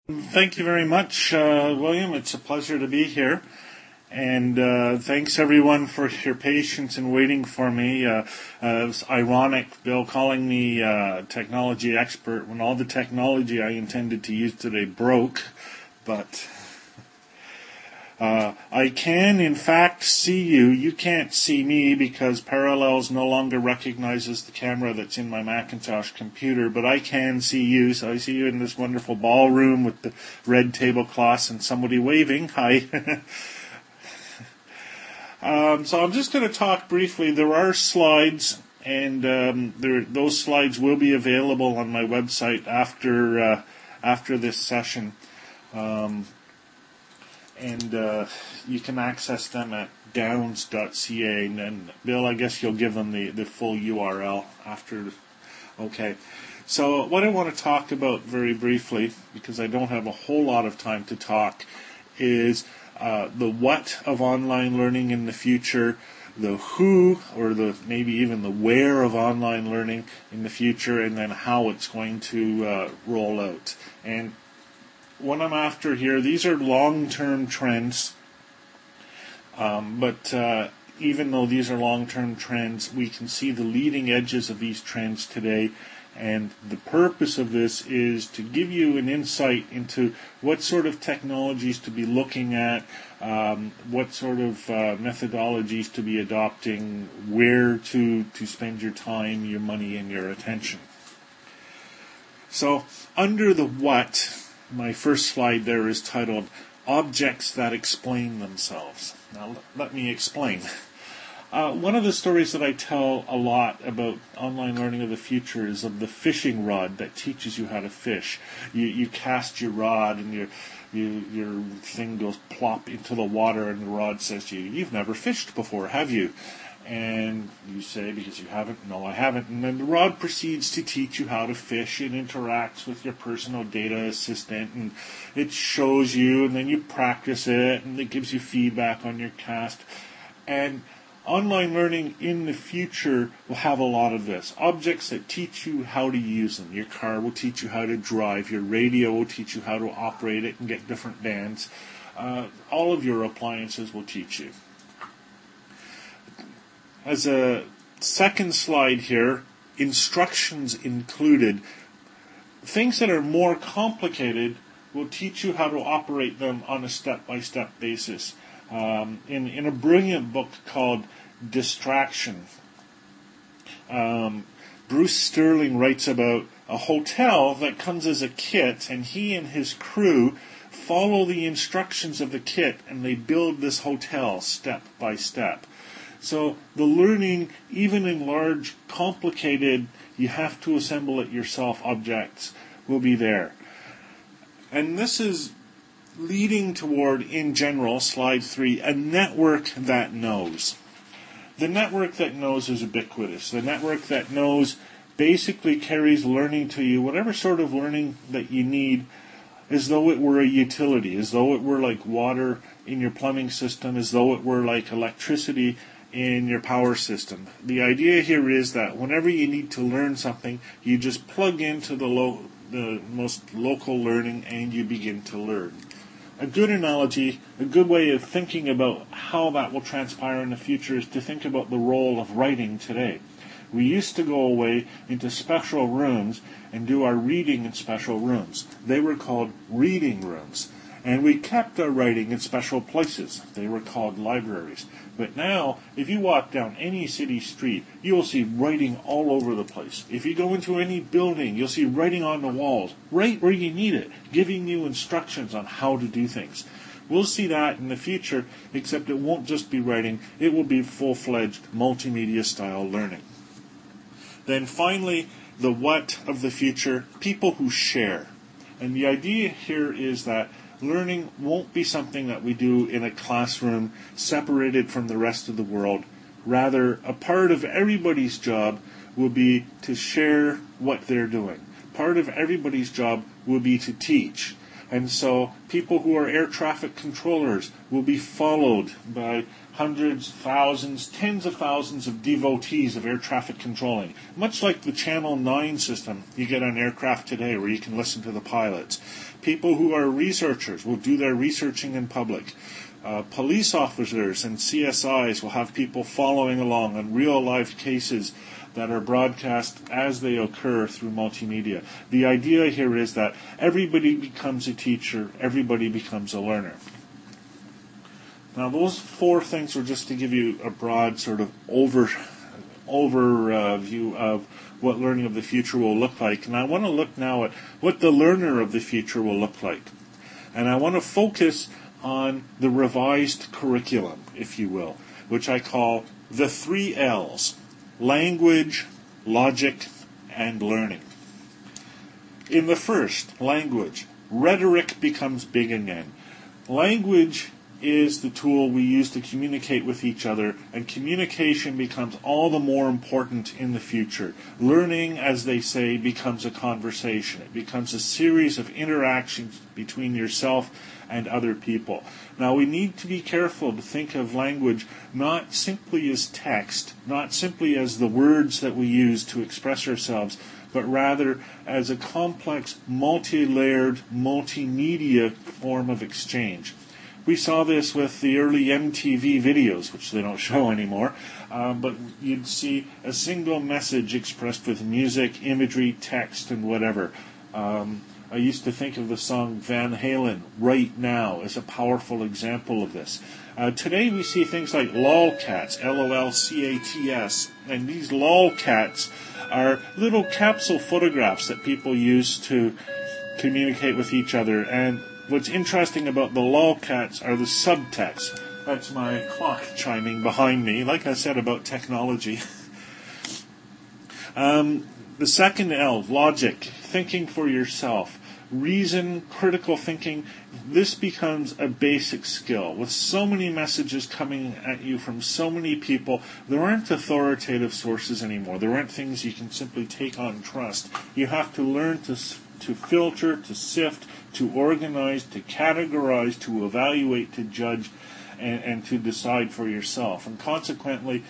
Thank you very much, William. It's a pleasure to be here. And thanks, everyone, for your patience in waiting for me. It was ironic, Bill calling me technology expert when all the technology I intended to use today broke. But I can, in fact, see you. You can't see me because Parallels no longer recognizes the camera that's in my Macintosh computer, but I can see you. So I see you in this wonderful ballroom with the red tablecloths and somebody waving. Hi. So I'm just going to talk briefly. There are slides, and those slides will be available on my website after this session. And you can access them at downs.ca. And Bill, I guess you'll give them the full URL after. Okay. So what I want to talk about very briefly, because I don't have a whole lot of time to talk, is the what of online learning in the future, the who, or maybe even the where of online learning in the future, and then how it's going to roll out. And what I'm after here, these are long-term trends, but even though these are long-term trends, we can see the leading edges of these trends today, and the purpose of this is to give you an insight into what sort of technologies to be looking at, what sort of methodologies to be adopting, where to spend your time, your money, and your attention. So, under the what, my first slide there is titled Objects That Explain Themselves. Now, let me explain. One of the stories that I tell a lot about online learning of the future is of the fishing rod that teaches you how to fish. You cast your rod and your thing goes plop into the water, and the rod says to you, "You've never fished before, have you?" And you say, because you haven't, "No, I haven't." And then the rod proceeds to teach you how to fish. It interacts with your personal data assistant, and it shows you, and then you practice it, and it gives you feedback on your cast. And online learning in the future will have a lot of this. Objects that teach you how to use them. Your car will teach you how to drive. Your radio will teach you how to operate it and get different bands. All of your appliances will teach you. As a second slide here, instructions included. Things that are more complicated will teach you how to operate them on a step-by-step basis. In a brilliant book called Distraction, Bruce Sterling writes about a hotel that comes as a kit, and he and his crew follow the instructions of the kit, and they build this hotel step by step. So the learning, even in large, complicated, you have to assemble it yourself objects, will be there. And this is leading toward, in general, slide 3, a network that knows. The network that knows is ubiquitous. The network that knows basically carries learning to you, whatever sort of learning that you need, as though it were a utility, as though it were like water in your plumbing system, as though it were like electricity in your power system. The idea here is that whenever you need to learn something, you just plug into the most local learning and you begin to learn. A good analogy, a good way of thinking about how that will transpire in the future is to think about the role of writing today. We used to go away into special rooms and do our reading in special rooms. They were called reading rooms. And we kept our writing in special places. They were called libraries. But now, if you walk down any city street, you will see writing all over the place. If you go into any building, you'll see writing on the walls, right where you need it, giving you instructions on how to do things. We'll see that in the future, except it won't just be writing. It will be full-fledged multimedia-style learning. Then finally, the what of the future, people who share. And the idea here is that learning won't be something that we do in a classroom separated from the rest of the world. Rather, a part of everybody's job will be to share what they're doing. Part of everybody's job will be to teach. And so people who are air traffic controllers will be followed by hundreds, thousands, tens of thousands of devotees of air traffic controlling. Much like the Channel 9 system you get on aircraft today where you can listen to the pilots. People who are researchers will do their researching in public. Police officers and CSIs will have people following along on real life cases that are broadcast as they occur through multimedia. The idea here is that everybody becomes a teacher, everybody becomes a learner. Now, those four things were just to give you a broad sort of overview of what learning of the future will look like. And I want to look now at what the learner of the future will look like. And I want to focus on the revised curriculum, if you will, which I call the 3 L's: language, logic, and learning. In the first, language, rhetoric becomes big again. Language is the tool we use to communicate with each other, and communication becomes all the more important in the future. Learning, as they say, becomes a conversation. It becomes a series of interactions between yourself and other people. Now, we need to be careful to think of language not simply as text, not simply as the words that we use to express ourselves, but rather as a complex, multi-layered, multimedia form of exchange. We saw this with the early MTV videos, which they don't show anymore, but you'd see a single message expressed with music, imagery, text, and whatever. I used to think of the song Van Halen, Right Now, as a powerful example of this. Today we see things like lolcats, LOLCATS, and these lolcats are little capsule photographs that people use to communicate with each other. And what's interesting about the lolcats are the subtext. That's my clock chiming behind me, like I said about technology. The second L, logic, thinking for yourself. Reason, critical thinking, this becomes a basic skill. With so many messages coming at you from so many people, there aren't authoritative sources anymore. There aren't things you can simply take on trust. You have to learn to filter, to sift, to organize, to categorize, to evaluate, to judge, and to decide for yourself. And consequently,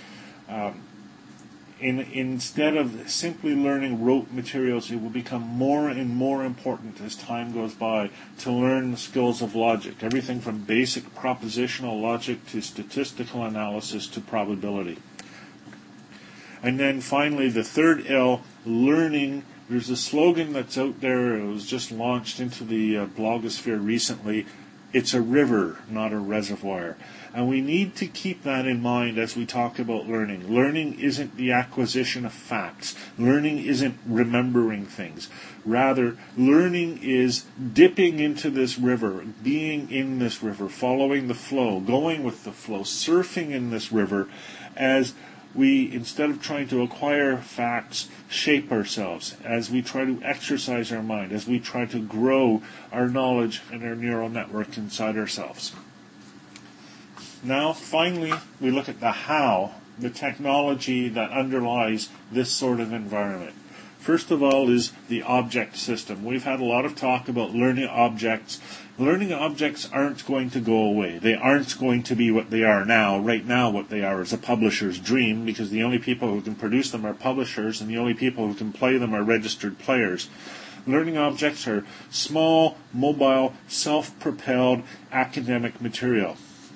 instead of simply learning rote materials, it will become more and more important as time goes by to learn the skills of logic, everything from basic propositional logic to statistical analysis to probability. And then finally, the third L, learning. There's a slogan that's out there. It was just launched into the blogosphere recently. It's a river, not a reservoir. And we need to keep that in mind as we talk about learning. Learning isn't the acquisition of facts. Learning isn't remembering things. Rather, learning is dipping into this river, being in this river, following the flow, going with the flow, surfing in this river as we, instead of trying to acquire facts, shape ourselves, as we try to exercise our mind, as we try to grow our knowledge and our neural network inside ourselves. Now, finally, we look at the how, the technology that underlies this sort of environment. First of all is the object system. We've had a lot of talk about learning objects. Learning objects aren't going to go away. They aren't going to be what they are now. Right now, what they are is a publisher's dream, because the only people who can produce them are publishers, and the only people who can play them are registered players. Learning objects are small, mobile, self-propelled academic material.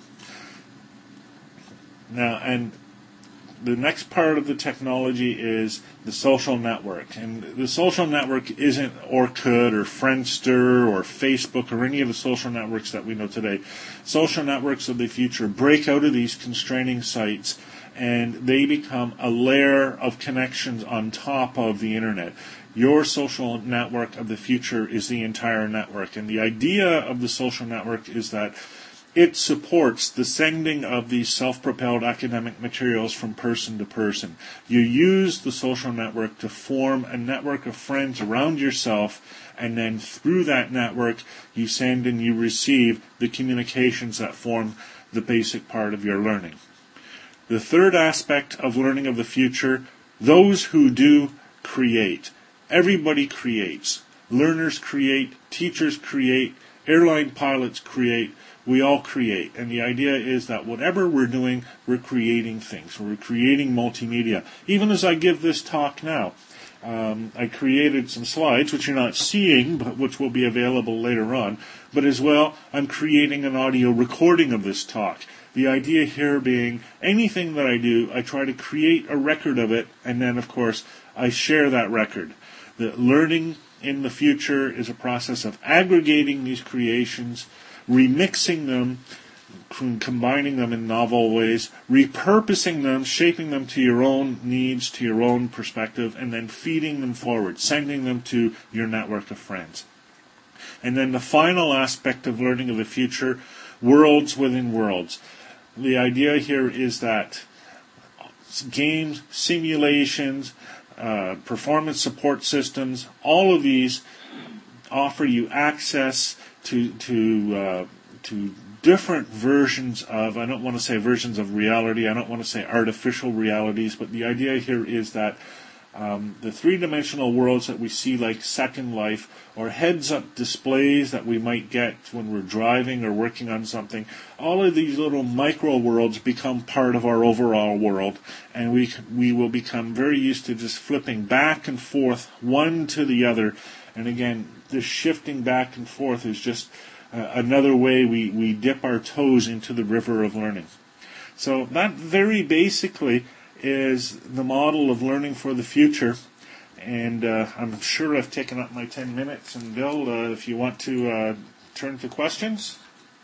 Now, and the next part of the technology is the social network. And the social network isn't Orkut or Friendster or Facebook or any of the social networks that we know today. Social networks of the future break out of these constraining sites, and they become a layer of connections on top of the internet. Your social network of the future is the entire network. And the idea of the social network is that it supports the sending of these self-propelled academic materials from person to person. You use the social network to form a network of friends around yourself, and then through that network, you send and you receive the communications that form the basic part of your learning. The third aspect of learning of the future, those who do create. Everybody creates. Learners create, teachers create, Airline pilots create. We all create. And the idea is that whatever we're doing, we're creating things. We're creating multimedia. Even as I give this talk now, I created some slides, which you're not seeing, but which will be available later on. But as well, I'm creating an audio recording of this talk. The idea here being anything that I do, I try to create a record of it, and then, of course, I share that record. The learning in the future is a process of aggregating these creations, remixing them, combining them in novel ways, repurposing them, shaping them to your own needs, to your own perspective, and then feeding them forward, sending them to your network of friends. And then the final aspect of learning of the future, worlds within worlds. The idea here is that games, simulations, performance support systems, all of these offer you access to different versions of, I don't want to say versions of reality, I don't want to say artificial realities, but the idea here is that the three-dimensional worlds that we see like Second Life or heads-up displays that we might get when we're driving or working on something, all of these little micro-worlds become part of our overall world, and we will become very used to just flipping back and forth, one to the other, and again, this shifting back and forth is just another way we dip our toes into the river of learning. So that very basically is the model of learning for the future. And I'm sure I've taken up my 10 minutes. And Bill, if you want to turn to questions.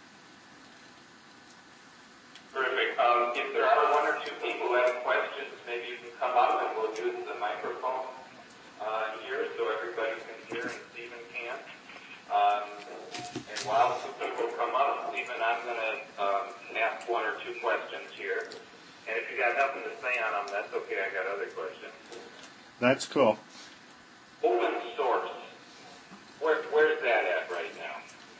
Terrific. If there are one or two people who have questions, maybe you can come up and we'll use the microphone here so everybody can hear and Stephen can. And while some people come up, Stephen, I'm going to ask one or two questions here. And if you got nothing to say on them, that's okay. I got other questions. That's cool. Open source. Where's that at right now?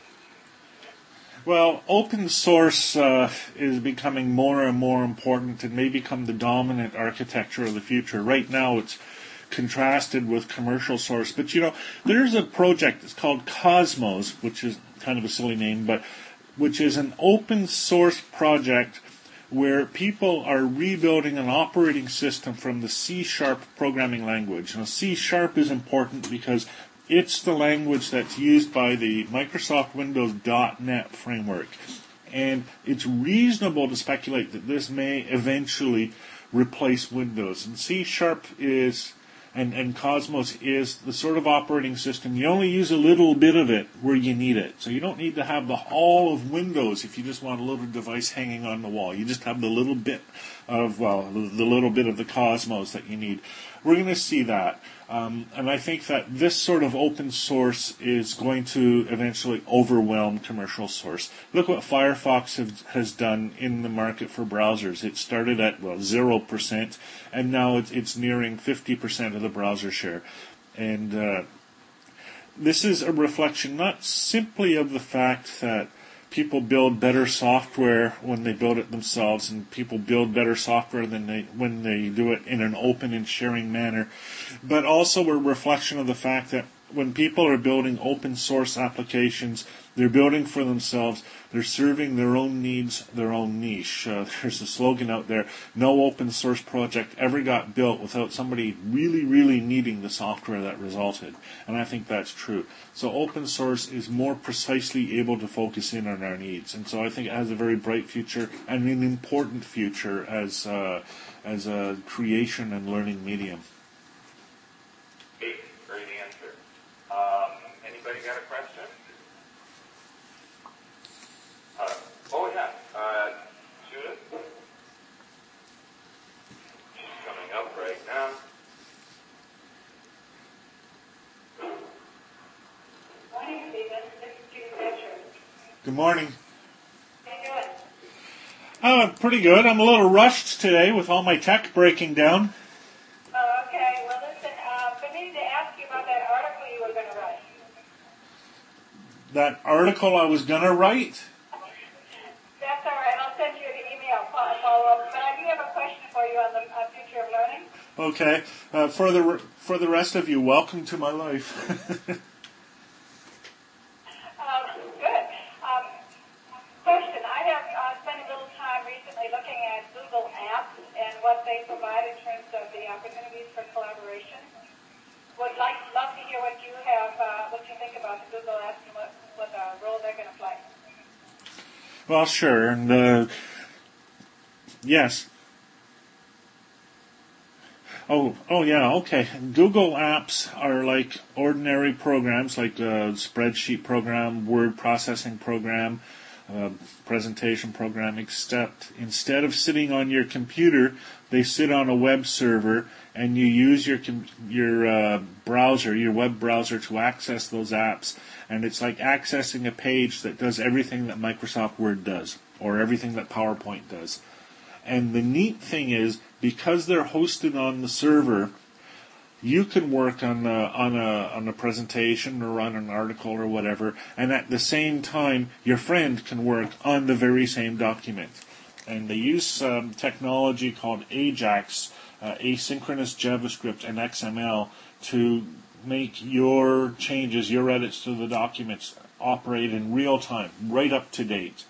Well, open source is becoming more and more important and may become the dominant architecture of the future. Right now, it's contrasted with commercial source. But, there's a project that's called Cosmos, which is kind of a silly name, but which is an open source project where people are rebuilding an operating system from the C# programming language. Now, C# is important because it's the language that's used by the Microsoft Windows .NET framework. And it's reasonable to speculate that this may eventually replace Windows. And C# is, and Cosmos is the sort of operating system, you only use a little bit of it where you need it. So you don't need to have all of Windows if you just want a little device hanging on the wall. You just have the little bit of, the little bit of the Cosmos that you need. We're going to see that. And I think that this sort of open source is going to eventually overwhelm commercial source. Look what Firefox has done in the market for browsers. It started at 0%, and now it's nearing 50% of the browser share. And this is a reflection not simply of the fact that people build better software when they build it themselves, and people build better software when they do it in an open and sharing manner, but also a reflection of the fact that when people are building open source applications, they're building for themselves, they're serving their own needs, their own niche. There's a slogan out there, no open source project ever got built without somebody really, really needing the software that resulted. And I think that's true. So open source is more precisely able to focus in on our needs. And so I think it has a very bright future and an important future as a creation and learning medium. Great answer. Anybody got a question? Judith? She's coming up right now. Morning, Stephen. This is Judith Fisher. Good morning. How you doing? Oh, pretty good. I'm a little rushed today with all my tech breaking down. Oh, okay. Well, listen, I needed to ask you about that article you were going to write. That article I was going to write? That's all right. I'll send you an email follow-up. But I do have a question for you on the future of learning. Okay. For the rest of you, welcome to my life. Good. Well, sure, and yes. Oh, yeah, okay. Google Apps are like ordinary programs, like a spreadsheet program, word processing program, presentation program, except instead of sitting on your computer, they sit on a web server, and you use your browser, your web browser, to access those apps. And it's like accessing a page that does everything that Microsoft Word does, or everything that PowerPoint does. And the neat thing is, because they're hosted on the server, you can work on a presentation or on an article or whatever, and at the same time, your friend can work on the very same document. And they use technology called AJAX, asynchronous JavaScript and XML, to make your changes, your edits to the documents operate in real time, right up to date.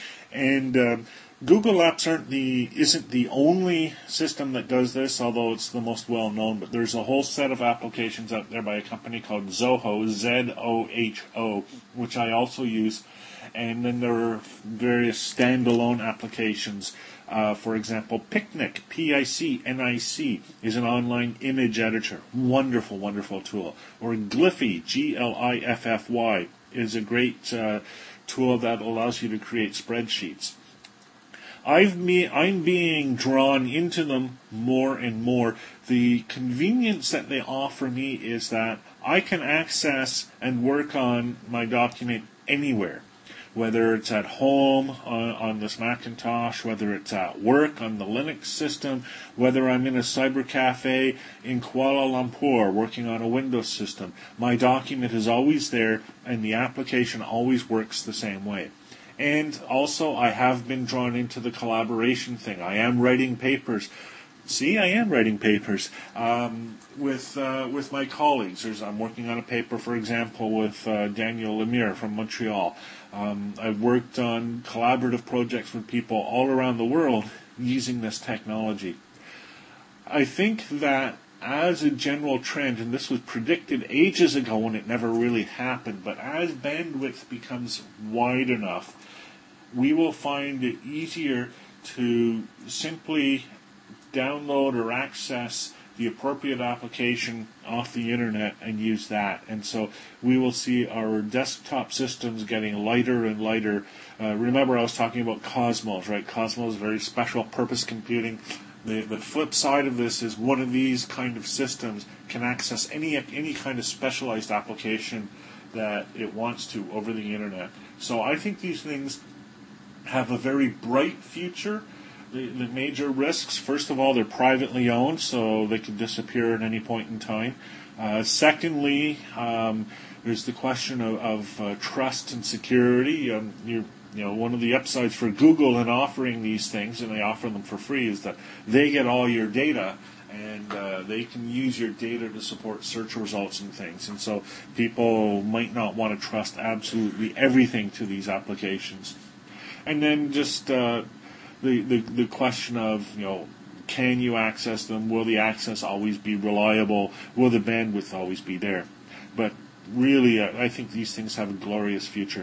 And Google Apps isn't the only system that does this, although it's the most well known, but there's a whole set of applications out there by a company called Zoho, Z-O-H-O, which I also use. And then there are various standalone applications. For example, Picnic, P-I-C-N-I-C, is an online image editor. Wonderful, wonderful tool. Or Gliffy, G-L-I-F-F-Y, is a great tool that allows you to create spreadsheets. I'm being drawn into them more and more. The convenience that they offer me is that I can access and work on my document anywhere, whether it's at home on this Macintosh, whether it's at work on the Linux system, whether I'm in a cyber cafe in Kuala Lumpur working on a Windows system. My document is always there, and the application always works the same way. And also, I have been drawn into the collaboration thing. I am writing papers. See, I am writing papers with my colleagues. I'm working on a paper, for example, with Daniel Lemire from Montreal. I've worked on collaborative projects with people all around the world using this technology. I think that as a general trend, and this was predicted ages ago and it never really happened, but as bandwidth becomes wide enough, we will find it easier to simply download or access the appropriate application off the internet and use that. And so we will see our desktop systems getting lighter and lighter. Remember, I was talking about Cosmos, right? Cosmos, very special purpose computing. The flip side of this is one of these kind of systems can access any kind of specialized application that it wants to over the internet. So I think these things have a very bright future. The major risks, first of all, they're privately owned, so they could disappear at any point in time. Secondly, there's the question of trust and security. One of the upsides for Google in offering these things, and they offer them for free, is that they get all your data, and they can use your data to support search results and things. And so people might not want to trust absolutely everything to these applications. And then just the question of, can you access them? Will the access always be reliable? Will the bandwidth always be there? But really, I think these things have a glorious future.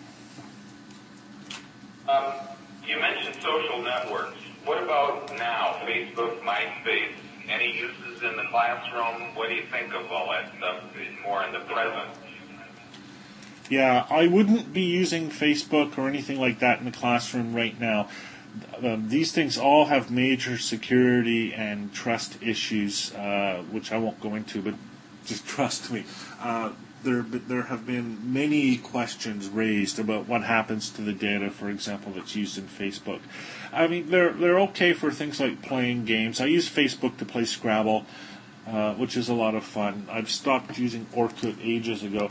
You mentioned social networks. What about now? Facebook, MySpace, any uses in the classroom? What do you think of all that stuff more in the present? Yeah, I wouldn't be using Facebook or anything like that in the classroom right now. These things all have major security and trust issues, which I won't go into, but just trust me. There have been many questions raised about what happens to the data, for example, that's used in Facebook. I mean, they're okay for things like playing games. I use Facebook to play Scrabble, which is a lot of fun. I've stopped using Orkut ages ago.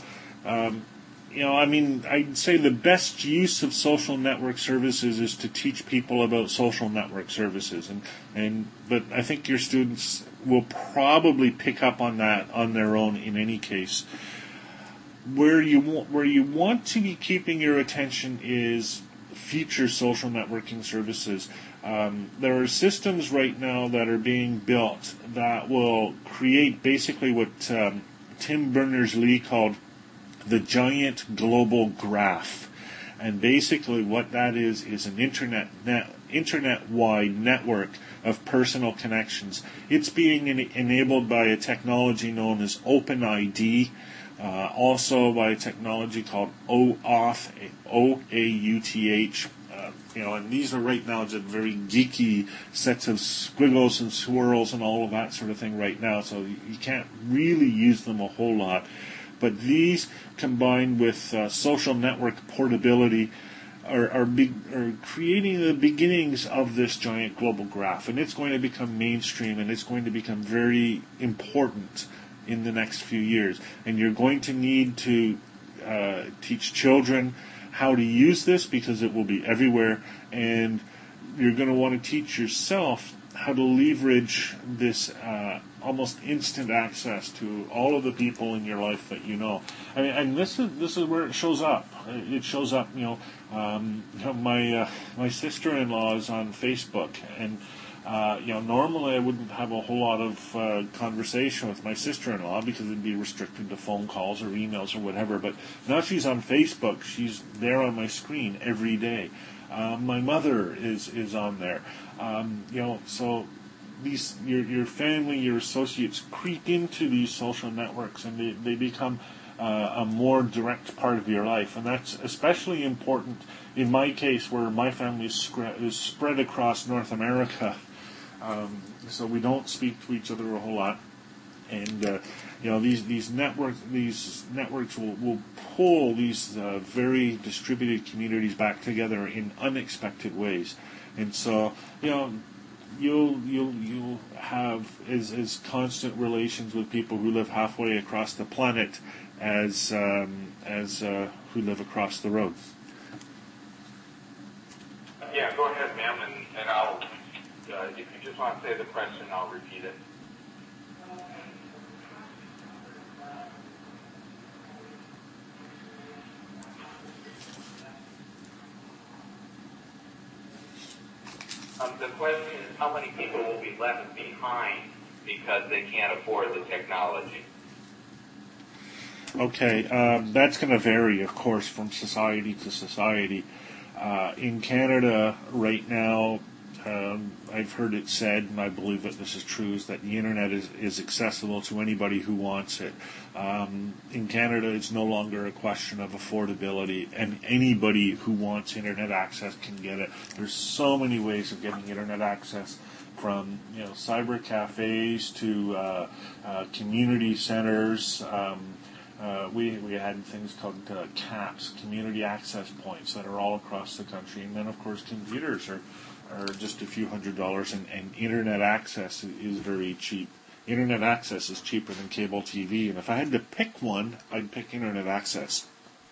I'd say the best use of social network services is to teach people about social network services, but I think your students will probably pick up on that on their own in any case. Where you want to be keeping your attention is future social networking services. There are systems right now that are being built that will create basically what Tim Berners-Lee called the giant global graph. And basically what that is an internet-wide network of personal connections. It's being enabled by a technology known as OpenID, also by a technology called OAuth, O-A-U-T-H. And these are right now just very geeky sets of squiggles and swirls and all of that sort of thing right now, so you can't really use them a whole lot. But these, combined with social network portability, are creating the beginnings of this giant global graph, and it's going to become mainstream, and it's going to become very important in the next few years. And you're going to need to teach children how to use this, because it will be everywhere, and you're going to want to teach yourself how to leverage this almost instant access to all of the people in your life that you know. I mean, and this is where it shows up. It shows up, my sister-in-law is on Facebook, and normally I wouldn't have a whole lot of conversation with my sister-in-law because it'd be restricted to phone calls or emails or whatever. But now she's on Facebook. She's there on my screen every day. My mother is on there. So these your family, your associates creep into these social networks, and they become a more direct part of your life. And that's especially important in my case, where my family is spread across North America. So we don't speak to each other a whole lot, and these networks will pull these very distributed communities back together in unexpected ways, and so you'll have as constant relations with people who live halfway across the planet as who live across the road. Yeah, go ahead, ma'am, and I'll. If you just want to say the question, I'll repeat it. The question is, how many people will be left behind because they can't afford the technology? Okay, that's going to vary, of course, from society to society. In Canada right now, I've heard it said, and I believe that this is true, is that the internet is accessible to anybody who wants it. In Canada, it's no longer a question of affordability, and anybody who wants internet access can get it. There's so many ways of getting internet access, from cyber cafes to community centers. We had things called CAPS, community access points, that are all across the country, and then of course computers are just a few $100s, and internet access is very cheap. Internet access is cheaper than cable TV, and if I had to pick one, I'd pick internet access.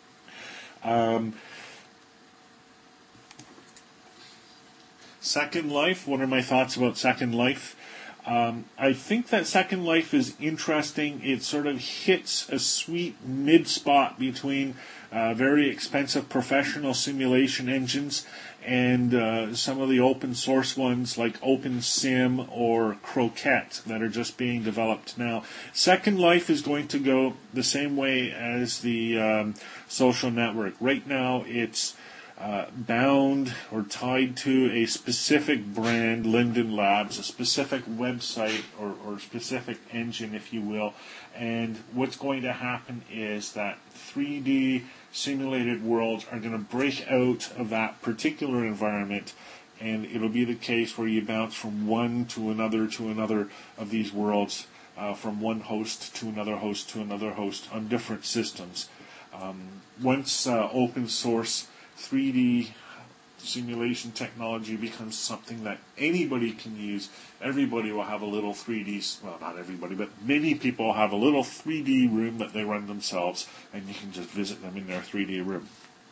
Second Life, what are my thoughts about Second Life? I think that Second Life is interesting. It sort of hits a sweet mid-spot between very expensive professional simulation engines and some of the open source ones like OpenSim or Croquette that are just being developed now. Second Life is going to go the same way as the social network. Right now it's bound or tied to a specific brand, Linden Labs, a specific website or specific engine, if you will. And what's going to happen is that 3D simulated worlds are going to break out of that particular environment, and it'll be the case where you bounce from one to another of these worlds, from one host to another host on different systems. Once open source 3D simulation technology becomes something that anybody can use, everybody will have a little 3D, well, not everybody, but many people have a little 3D room that they run themselves, and you can just visit them in their 3D room.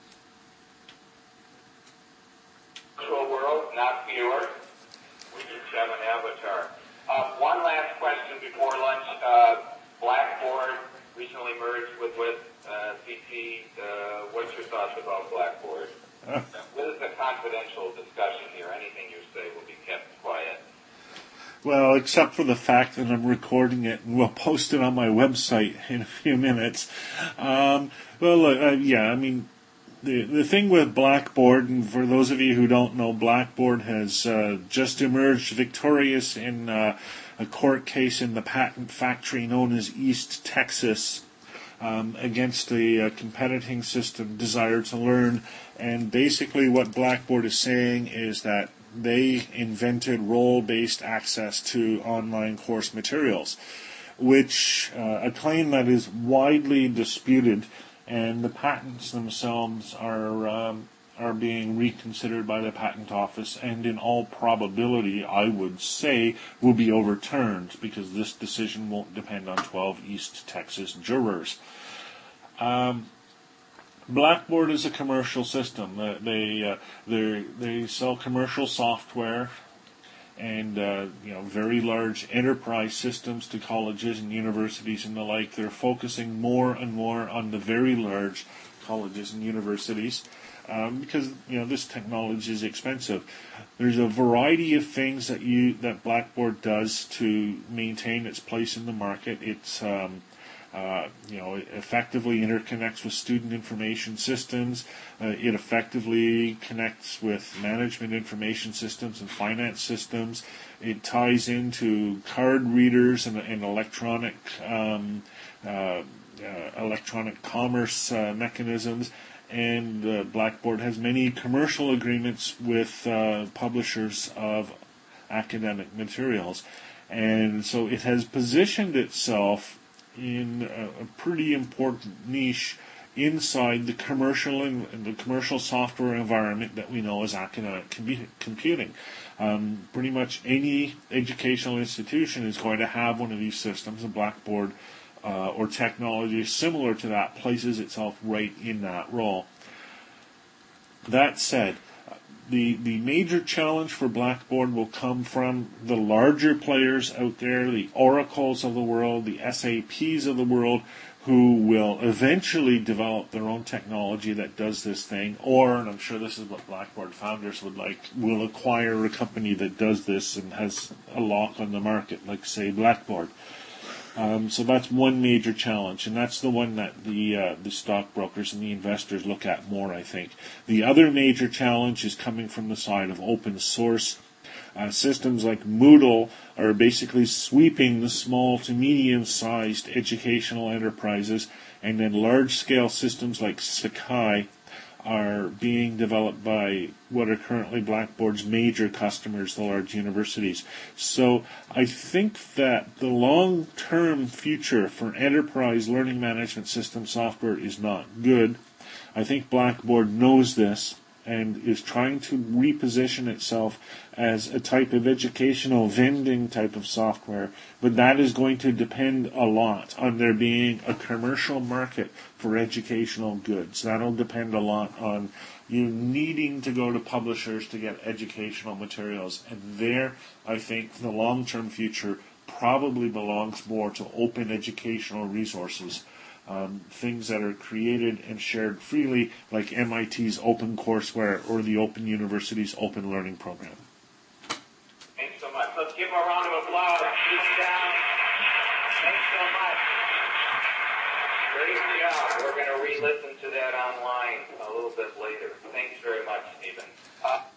Virtual world, not pure. We each have an avatar. One last question before lunch. Blackboard recently merged with CT. What's your thoughts about Blackboard? This is a confidential discussion here. Anything you say will be kept quiet. Well, except for the fact that I'm recording it and we'll post it on my website in a few minutes. the thing with Blackboard, and for those of you who don't know, Blackboard has just emerged victorious in a court case in the patent factory known as East Texas against the competing system Desire to Learn. And basically what Blackboard is saying is that they invented role-based access to online course materials, which a claim that is widely disputed, and the patents themselves are being reconsidered by the patent office, and in all probability, I would say, will be overturned because this decision won't depend on 12 East Texas jurors. Blackboard is a commercial system. They sell commercial software and very large enterprise systems to colleges and universities and the like. They're focusing more and more on the very large colleges and universities because this technology is expensive. There's a variety of things that Blackboard does to maintain its place in the market. It's it effectively interconnects with student information systems. It effectively connects with management information systems and finance systems. It ties into card readers and electronic commerce mechanisms. And Blackboard has many commercial agreements with publishers of academic materials. And so it has positioned itself in a pretty important niche inside the commercial and the commercial software environment that we know as academic computing. Pretty much any educational institution is going to have one of these systems, and Blackboard or technology similar to that places itself right in that role. That said, the major challenge for Blackboard will come from the larger players out there, the Oracles of the world, the SAPs of the world, who will eventually develop their own technology that does this thing, or, and I'm sure this is what Blackboard founders would like, will acquire a company that does this and has a lock on the market, like, say, Blackboard. So that's one major challenge, and that's the one that the stockbrokers and the investors look at more, I think. The other major challenge is coming from the side of open source. Systems like Moodle are basically sweeping the small to medium-sized educational enterprises, and then large-scale systems like Sakai are being developed by what are currently Blackboard's major customers, the large universities. So I think that the long-term future for enterprise learning management system software is not good. I think Blackboard knows this and is trying to reposition itself as a type of educational vending type of software, but that is going to depend a lot on there being a commercial market for educational goods. That'll depend a lot on you needing to go to publishers to get educational materials, and there I think the long-term future probably belongs more to open educational resources. Things that are created and shared freely, like MIT's OpenCourseWare or the Open University's Open Learning Program. Thanks so much. Let's give him a round of applause. He's down. Thanks so much. Great job. We're going to re-listen to that online a little bit later. Thanks very much, Stephen.